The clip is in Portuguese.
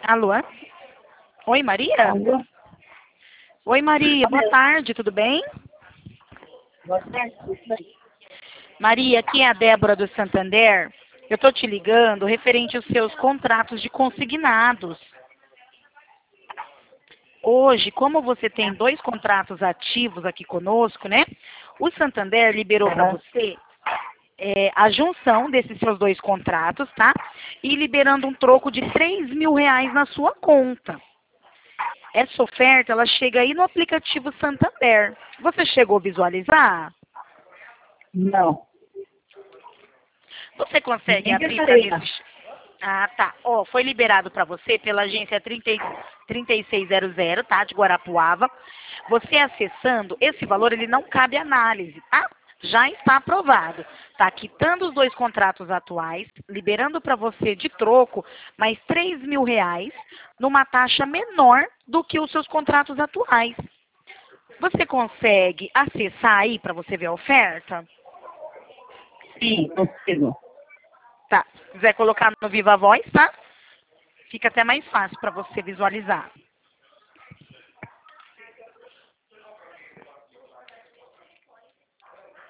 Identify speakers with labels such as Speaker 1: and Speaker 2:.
Speaker 1: Alô? Oi, Maria?
Speaker 2: Alô?
Speaker 1: Oi, Maria. Boa tarde, tudo bem?
Speaker 2: Boa tarde, tudo bem?
Speaker 1: Maria, aqui é a Débora do Santander. Eu estou te ligando referente aos seus contratos de consignados. Hoje, como você tem 2 contratos ativos aqui conosco, né? O Santander liberou para
Speaker 2: Aham.
Speaker 1: você a junção desses seus 2 contratos, tá? E liberando um troco de R$ 3.000 na sua conta. Essa oferta, ela chega aí no aplicativo Santander. Você chegou a visualizar?
Speaker 2: Não,
Speaker 1: Você consegue
Speaker 2: nem
Speaker 1: abrir para
Speaker 2: reparei,
Speaker 1: ver
Speaker 2: não.
Speaker 1: se... Ah, tá. Ó, foi liberado para você pela agência 3600, tá? De Guarapuava. Você acessando, esse valor, ele não cabe análise, tá? Já está aprovado. Tá quitando os 2 contratos atuais, liberando para você de troco mais R$ 3.000 numa taxa menor do que os seus contratos atuais. Você consegue acessar aí para você ver a oferta?
Speaker 2: Sim, consigo.
Speaker 1: Tá. Se quiser colocar no Viva Voz, tá? Fica até mais fácil para você visualizar.